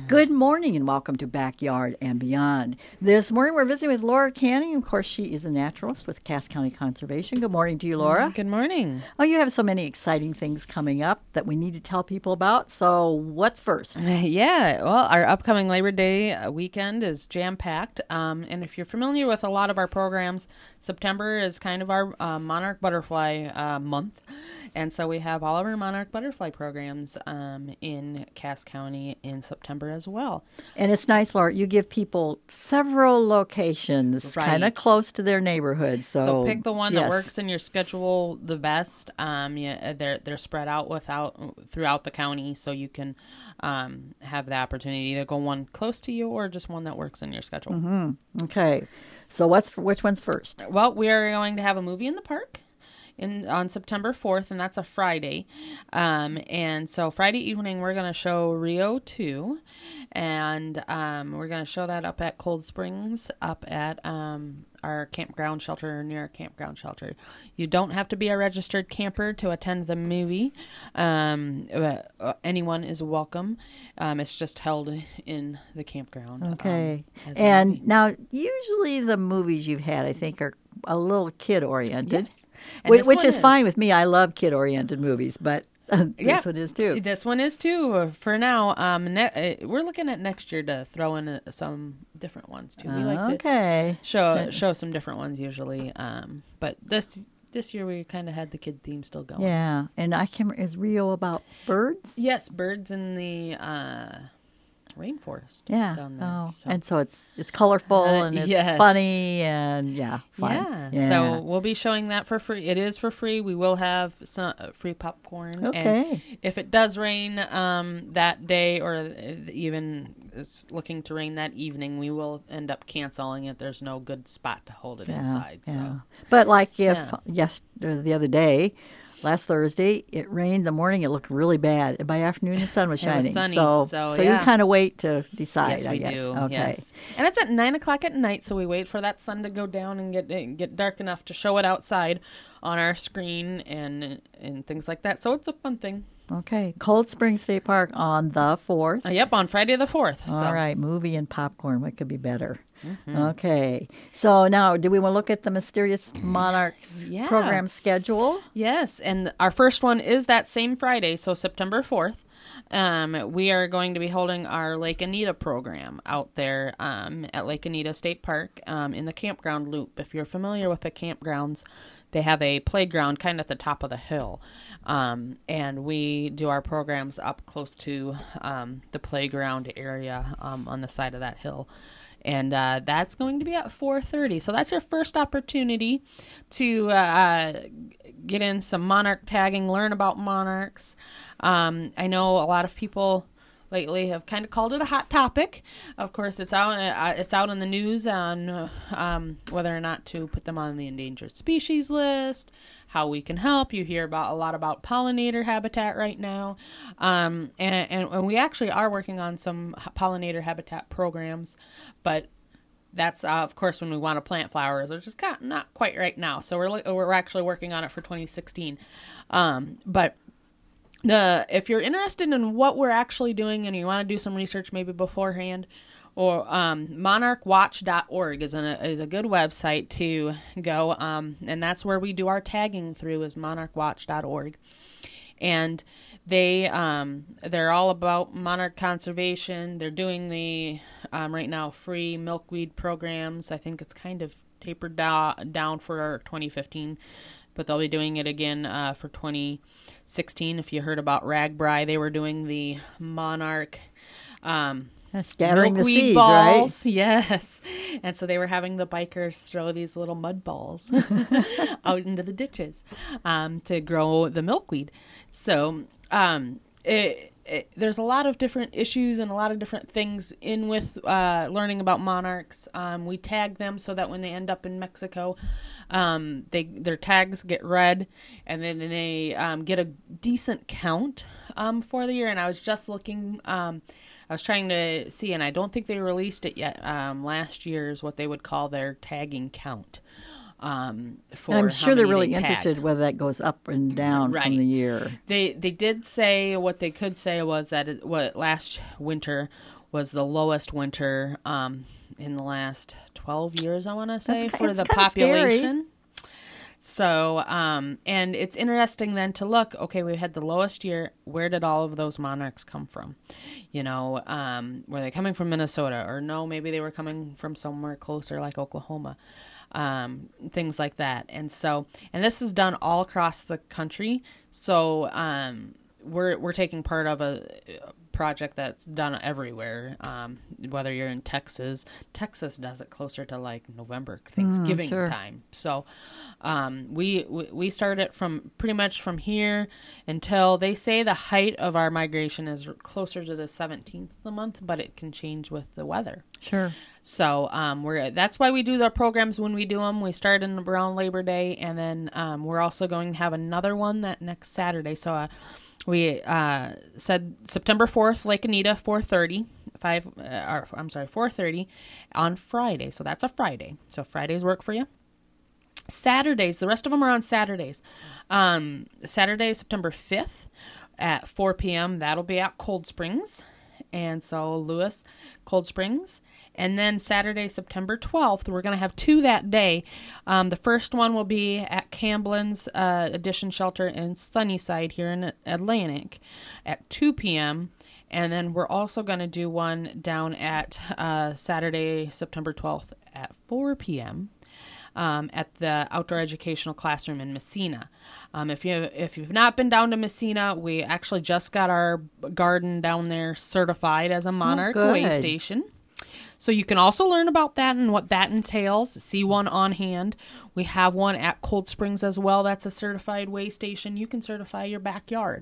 Good morning and welcome to Backyard and Beyond. This morning we're visiting with Laura Canning. Of course, she is a naturalist with Cass County Conservation. Good morning to you, Laura. Good morning. Oh, you have so many exciting things coming up that we need to tell people about. So what's first? Yeah, well, our upcoming Labor Day weekend is jam-packed. And if you're familiar with a lot of our programs, September is kind of our monarch butterfly month. And so we have all of our monarch butterfly programs in Cass County in September as well. And it's nice, Laura, you give people several locations kind of close to their neighborhood. So pick the one that works in your schedule the best. They're spread out throughout the county, so you can have the opportunity to either go one close to you or just one that works in your schedule. Mm-hmm. Okay. So which one's first? Well, we are going to have a movie in the park on September 4th, and that's a Friday. And so Friday evening, we're going to show Rio 2, and we're going to show that up at Cold Springs, up at our campground shelter, near our campground shelter. You don't have to be a registered camper to attend the movie. Anyone is welcome. It's just held in the campground. Okay. And now, usually the movies you've had, I think, are a little kid-oriented. Yes. Which is fine with me. I love kid-oriented movies, but this one is too. This one is too. For now, we're looking at next year to throw in some different ones too. We like to show some different ones usually, but this year we kind of had the kid theme still going. Yeah, and I can't remember, is Rio about birds? Yes, birds in the rainforest. Yeah. Down there. Oh. So. And so it's colorful and it's funny and fun. Yeah. So we'll be showing that for free. It is for free. We will have some free popcorn. Okay. And if it does rain that day, or even it's looking to rain that evening, we will end up canceling it. There's no good spot to hold it inside. Yeah. So, but like the other day. Last Thursday, it rained in the morning. It looked really bad. And by afternoon, the sun was shining. It was sunny. So you kind of wait to decide, yes, we guess. do. Okay. Yes. And it's at 9 o'clock at night, so we wait for that sun to go down and get dark enough to show it outside on our screen and things like that. So it's a fun thing. Okay. Cold Spring State Park on the 4th. Yep, on Friday the 4th. All right. Movie and popcorn. What could be better? Mm-hmm. Okay. So now, do we want to look at the Mysterious Monarchs program schedule? Yes. And our first one is that same Friday, so September 4th. We are going to be holding our Lake Anita program out there at Lake Anita State Park in the campground loop. If you're familiar with the campgrounds, they have a playground kind of at the top of the hill. And we do our programs up close to the playground area on the side of that hill. And that's going to be at 4:30. So that's your first opportunity to get in some monarch tagging, learn about monarchs. I know a lot of people lately have kind of called it a hot topic. Of course, it's out in the news on whether or not to put them on the endangered species list, how we can help. You hear a lot about pollinator habitat right now, and we actually are working on some pollinator habitat programs, but that's of course when we want to plant flowers, which is not quite right now. So we're actually working on it for 2016, but. If you're interested in what we're actually doing and you want to do some research maybe beforehand, or monarchwatch.org is a good website to go, and that's where we do our tagging through, is monarchwatch.org. And they're all about monarch conservation. They're doing the right now free milkweed programs. I think it's kind of tapered down for 2015. But they'll be doing it again for 2016. If you heard about Ragbri, they were doing the monarch scattering the seeds, balls. Right? Yes. And so they were having the bikers throw these little mud balls out into the ditches to grow the milkweed. So there's a lot of different issues and a lot of different things in with learning about monarchs. We tag them so that when they end up in Mexico, their tags get read, and then they get a decent count for the year. And I was just looking, I was trying to see, and I don't think they released it yet. Last year's what they would call their tagging count. And I'm sure they're really interested whether that goes up and down from the year. They did say, what they could say was that last winter was the lowest winter in the last 12 years, I want to say, for the it's kinda population. So, and it's interesting then to look, okay, we had the lowest year. Where did all of those monarchs come from? You know, were they coming from Minnesota? Or no, maybe they were coming from somewhere closer like Oklahoma. Things like that. And so, and this is done all across the country. So, we're taking part of a project that's done everywhere. Whether you're in Texas does it closer to like November, Thanksgiving time. So, we start it from pretty much from here until they say the height of our migration is closer to the 17th of the month, but it can change with the weather. Sure. So that's why we do the programs when we do them. We start in around Labor Day, and then we're also going to have another one that next Saturday. So we said September 4th, Lake Anita, 4:30 on Friday. So that's a Friday. So Fridays work for you. Saturdays, the rest of them are on Saturdays. Saturday, September 5th at 4 p.m. That'll be at Cold Springs. And so Lewis, Cold Springs. And then Saturday, September 12th, we're going to have two that day. The first one will be at Camblin's Addition Shelter in Sunnyside here in Atlantic at 2 p.m. And then we're also going to do one down at Saturday, September 12th at 4 p.m. At the Outdoor Educational Classroom in Messina. If you've not been down to Messina, we actually just got our garden down there certified as a Monarch Way Station. So you can also learn about that and what that entails. See one on hand. We have one at Cold Springs as well. That's a certified way station. You can certify your backyard.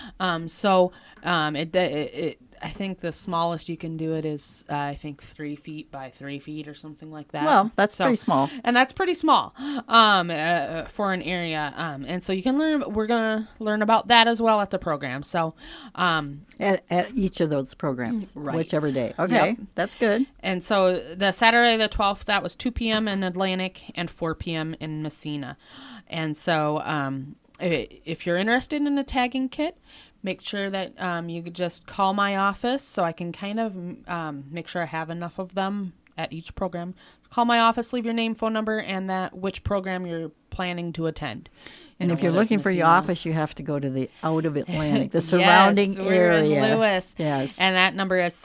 I think the smallest you can do it is, 3 feet by 3 feet or something like that. Well, that's pretty small. And that's pretty small for an area. And so you can we're going to learn about that as well at the program. So at each of those programs, right. Whichever day. Okay, yep. That's good. And so the Saturday the 12th, that was 2 p.m. in Atlantic and 4 p.m. in Messina. And so if you're interested in a tagging kit, make sure that you could just call my office so I can kind of make sure I have enough of them at each program. Call my office, leave your name, phone number, and which program you're planning to attend. And if you're looking for your office, you have to go to the out of Atlantic, the surrounding yes, we're area. In Lewis. Yes. And that number is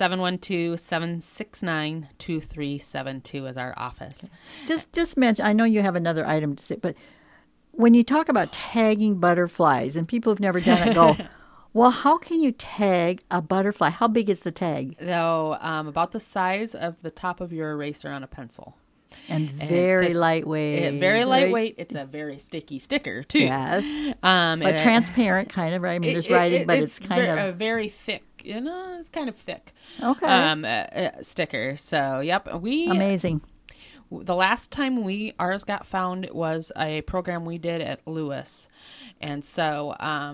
712-769-2372 is our office. Just mention, I know you have another item to say, but when you talk about tagging butterflies, and people have never done it, go, well, how can you tag a butterfly? How big is the tag? So, about the size of the top of your eraser on a pencil. And very lightweight. Very lightweight. It's a very sticky sticker, too. Yes. But transparent, kind of, right? I mean, there's writing, but it's kind of... very thick. It's kind of thick. Okay. Sticker. So, yep. Amazing. The last time ours got found was a program we did at Lewis. And so,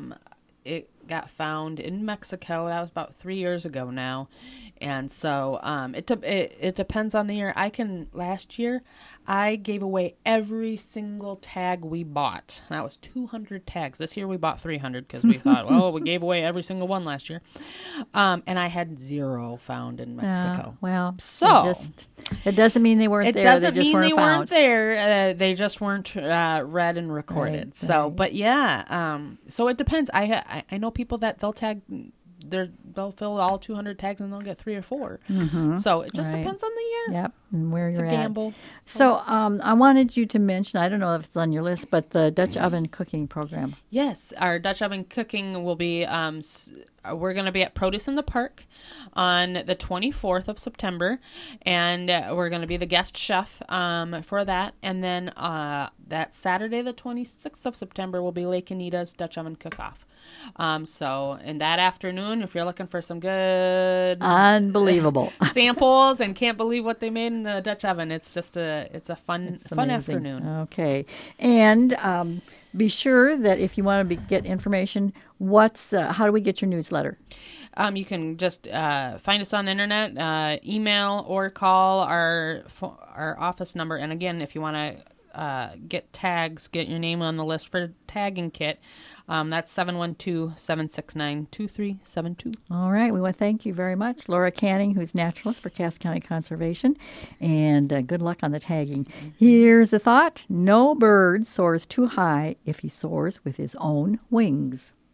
it got found in Mexico. That was about 3 years ago now. And so it depends on the year. Last year, I gave away every single tag we bought. That was 200 tags. This year we bought 300 because we thought, well, we gave away every single one last year. And I had 0 found in Mexico. Well, so it doesn't mean they weren't there. It doesn't mean they weren't there. They just weren't read and recorded. Right, so, right. But yeah, so it depends. I know people that they'll tag. They'll fill all 200 tags and they'll get 3 or 4. Mm-hmm. So it just depends on the year. Yep, and where it's you're a gamble. So I wanted you to mention, I don't know if it's on your list, but the Dutch oven cooking program. Yes, our Dutch oven cooking will be, we're going to be at Produce in the Park on the 24th of September, and we're going to be the guest chef for that. And then that Saturday, the 26th of September, will be Lake Anita's Dutch oven cook-off. So in that afternoon, if you're looking for some good unbelievable samples and can't believe what they made in the Dutch oven, it's a fun afternoon. Okay. And be sure that if you want to get information, how do we get your newsletter? You can just find us on the internet, email or call our office number. And again, if you want to get tags, get your name on the list for tagging kit, that's 712-769-2372. All right. We want to thank you very much, Laura Canning, who's naturalist for Cass County Conservation, and good luck on the tagging. Here's a thought. No bird soars too high if he soars with his own wings.